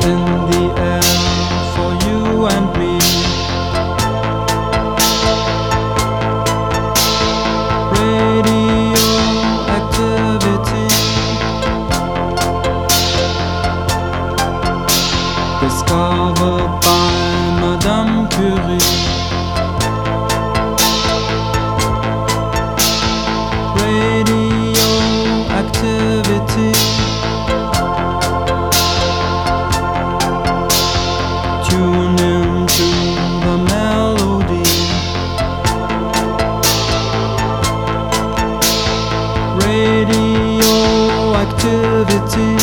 in the air for you and me. Radioactivity, discovered by Madame Curie. Radioactivity, tune into the melody. Radioactivity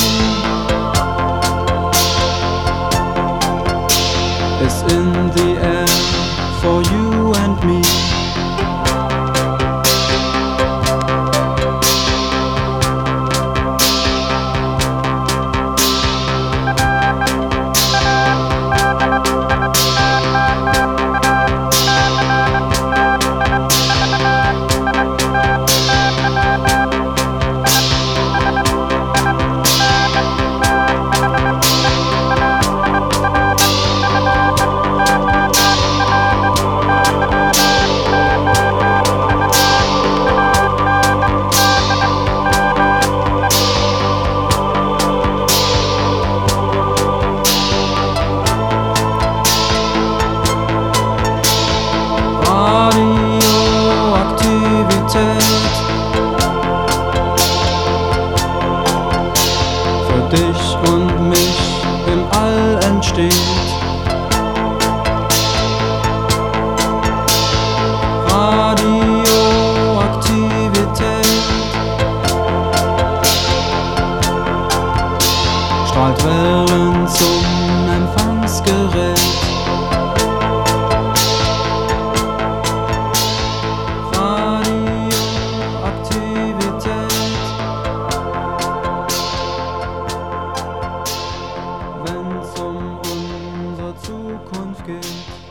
is in the air for you and me. Für dich und mich im All entsteht. Radioaktivität strahlt Wellen zum Empfangsgerät. Wenn's um unsere Zukunft geht.